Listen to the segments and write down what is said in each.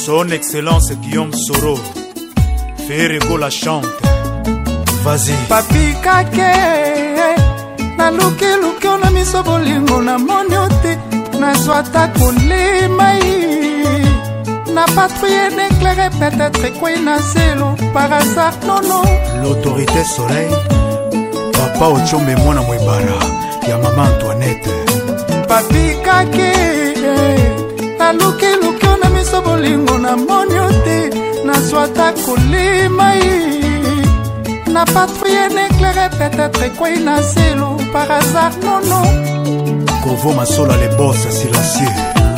Son Excellence Guillaume Soro, Ferrego la chante. Vas-y. Papi kake, na luki ona miso bolingo na moniote, na swata kolema yi. Na patrouille d'éclairer peut-être quoi na zelo, par hasard non. L'autorité soleil, papa Ochombe mwana mwibara, ya maman Antoinette. Papi kake, na luki ona miso bolingo na moniote, na swata kolema yi. Na patrouille n'éclairait peut-être quoi na zelo, par hasard non. Kovo Masola les boss silencieux.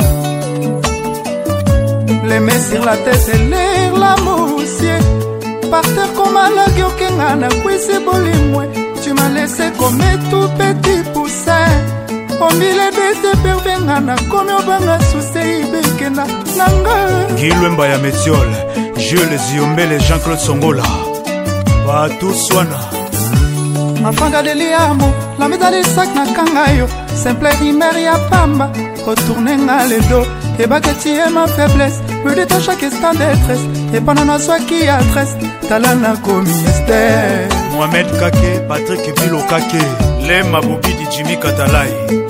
Les mains sur la tête et l'air la moussière. Par terre comme à la gueule na kwese bolimwe. Tu m'as laissé comme tout petit poussin. Au milieu de tes pervengana comme au banga sous ibekena nanga. Gilwemba ya Métiol, Jules Ziombele, Jean-Claude Songola. Batu Swana Mafanga de liamo, la médaille sac na kangayo. Simple rimeur ya pamba, retourner na le dos. Et bah que tu es ma faiblesse, me détache à chaque instant de détresse. Et pendant la soie qui adresse, talana comme Esther. Mohamed Kake, Patrick Bilo Kake, Lema Bobi di Jimmy Katalai.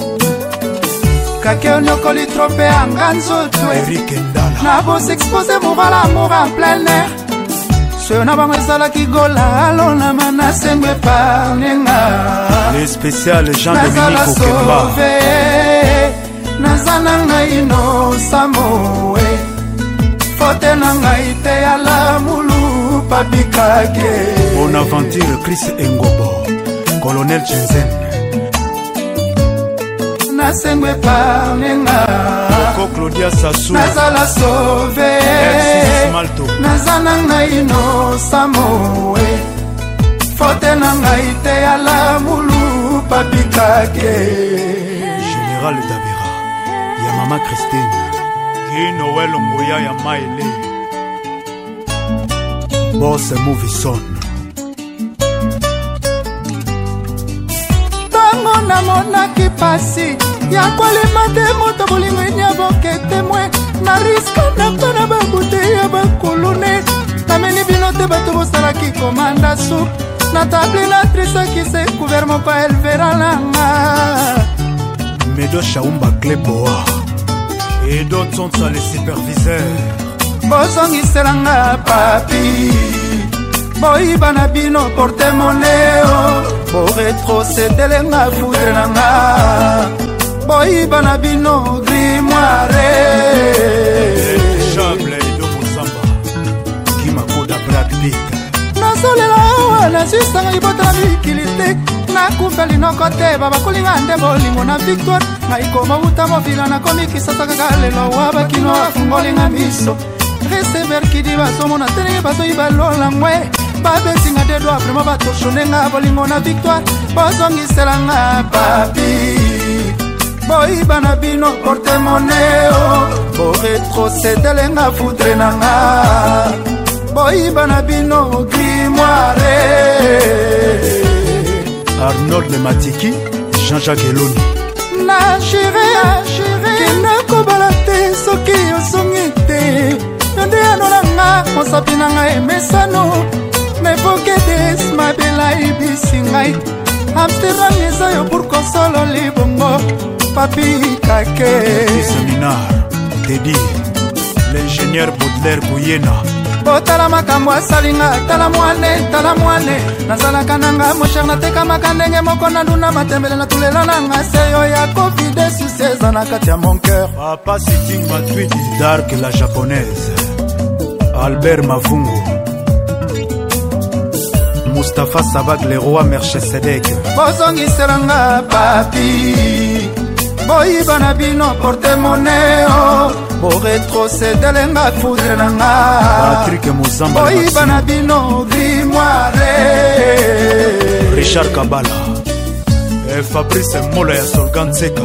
Kake onyokoli trompé en ganzo toi. Eric Ndala. Na boss exposé mon l'amour en plein air. Ce na bango sala ki gola alona manase ngwe parnenga. Les spéciales Jean-Dominique Okemba. Nazana ngai no samoe. Fote na ngai te ala mulu papikake. Bonaventure Chris Engobo, Colonel Chenzen. Nasengwe parnenga. Coco Claudia Sassou. Nazala sauve. Malto. Nazana ngai no samoe. Fote na ngai te ala mulu papikake. Général Davera. Mama Christine Guy Noël Ngoya ya Maele Boss Movie Son Tango na mona ki pasi ya kolema te moto bolingo nya boke témoin na risque na kona ba bute ya ba kolone na meni bino te bato bosala ki komanda soup na table na trisa ki se couvert mon pa elle verra langa Medo Shaumba Kleboa et d'autres sont ça les superviseurs. Bosongi selanga papi Boy banabino porte-monnaie Bo retroceder nga foudre nanga Boy banabino grimoire Chable et do Mozamba Qui m'a coda Brad Pitt Nasolela wana jusanga ibota mikilite Nakufeli no kote baba kulinga nde bolingo na victoire Naikoma utamo fila na komiki sasa kagalelo waba kino afungolinga miso Recever kidiba somo na tene bato ibalola mwe Babetinga de doa prema bato shonenga bolingo na victoire Bozongi selanga papi Boy banabino porte-monnaie Bo retroceder nga foudre nanga Boy banabino grimoire Arnold Matiki, Jean-Jacques Eloni. Na chérie, kena kobala te soki osongi te. Yonde anolanga, mosapi nanga emesano. Nevoke des mabela ibisi ngai. Amsterdam eza yo pour kosolo libongo. Papi kake. Du séminaire, Teddy, l'ingénieur Baudelaire Bouyena. Botala makambo asalinga tala mwane nazalaka nanga mosher nateka makandenge moko na nduna matembele na tulela nanga seyo ya confide suseza na kati ya mon cœur Papa Sitting Matwid Dark la japonaise Albert Mavungo Mustapha Sabag le roi Merchesedek Bozongi selanga papi Boy banabino porte-monnaie Bo retroceder nga foudre nanga Patrick Muzamba Boy banabino grimoire Richard Kabala et Fabrice Mola ya Solgan Seka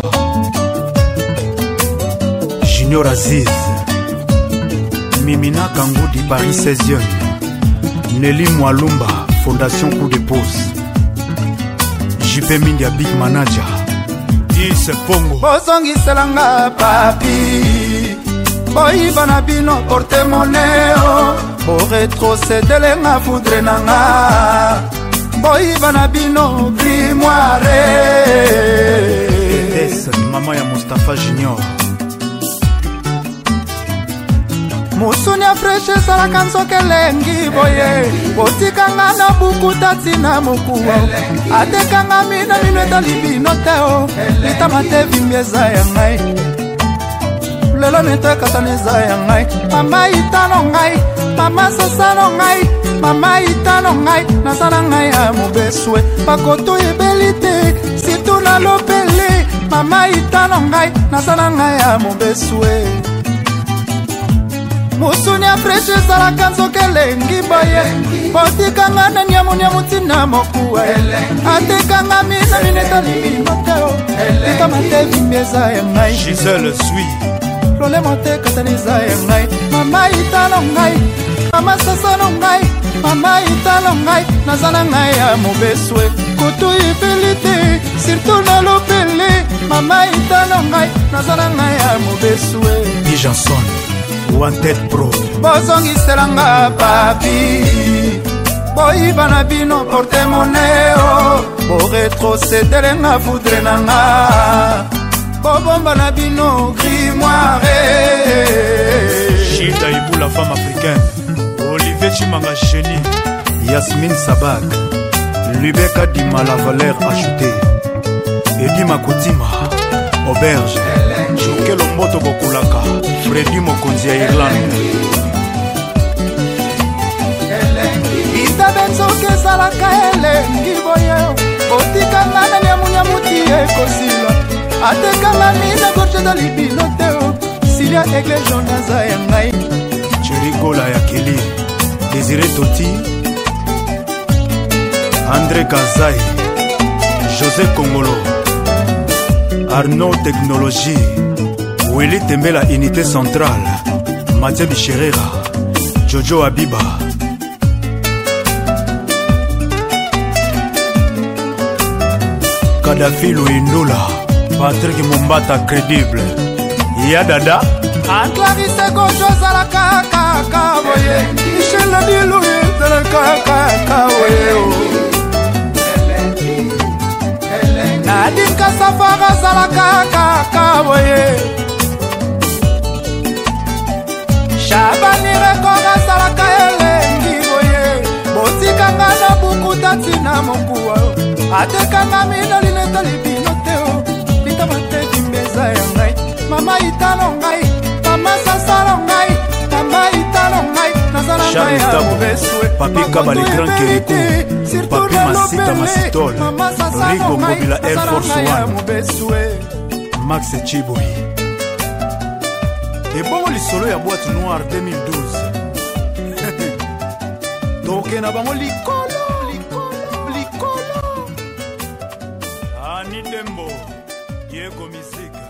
Junior Aziz Mimina Kangoudi Paris 16e Nelly Mwalumba Fondation Coup de Pose JP Mindia Big Manager Is Pongo Bozongi selanga papi boyiba na bino portemoneo boretrocedele nga foudre na nga boyiba na bino grimoire mama ya Mustafa Junior musuni ya freshe esalaka nzoka elengi boye botikanga na bukuta ntina mokuwa atekanga mina mino etali bino te o litama te vimbi eza ya ngai lelo netekatana eza ya ngai mama itano ngai mama sasano ngai mama itano ngai nasala ngai ya mobeswe bakoto ebeli te situ na lopele mama itano ngai nasala ngai ya mobeswe musuni ya freshe ezalaka nzoka elengi boye botikanga na nyamunyamu ntina mokuwa atekanga mina minetali bino te o likama te vimbi eza ya ngai Giselle Sui lolemo te katana eza ya ngai mama italo ngai mama sasano ngai mama italo ngai nazala ngai ya mobeswe kutu ibeli te surtout na lopele mama italo ngai nazala ngai ya mobeswe Bijanson Wanted Pro bozongiselanga papi boyiba na bino portemoneo boretrocedele nga foudre na nga bobomba na bino grimoire Chita Ibou la femme africaine Olivier Chimanga Génie Yasmine Sabak Lubeka Dima la valeur ajoutée Edi Makutima Auberge Chouke Lomboto Bokulaka Freddy Mokonzi ya Irlande itabenzoke ezalaka elengi boye otikanga na nyamunyamuti ekosila atekanga mina gorge da libino te o silia eglesion naza ya ngai Cherigola ya Keli Désiré Toti André Kazai José Kongolo Arnaud Technologie Willy Tembela Unité Centrale Mathieu Bicherera Jojo Abiba Kadhafi Louindoula Patrick Mombata crédible Yadada Clarice Gojo ezalaka kaka boye Michel Adilu ezalaka kaka boye Nadine Kasafara ezalaka kaka boye Shabani Rekord ezalaka elengi boye botikanga na bukuta ntina mokuwa atekanga mina lineta libino te o litama te vimbi eza ya ngai mama italo ngai mama sasalo ngai mama italo ngai nazala ngai ya mobeswe Papi Kabali Grand Kerikou Papi Masita Masitol Rigo Mobila Air Force One Max Chiboy ebongo lisolo ya boîte noire 2012 tokena bango likolo Ani Dembo Diego Musique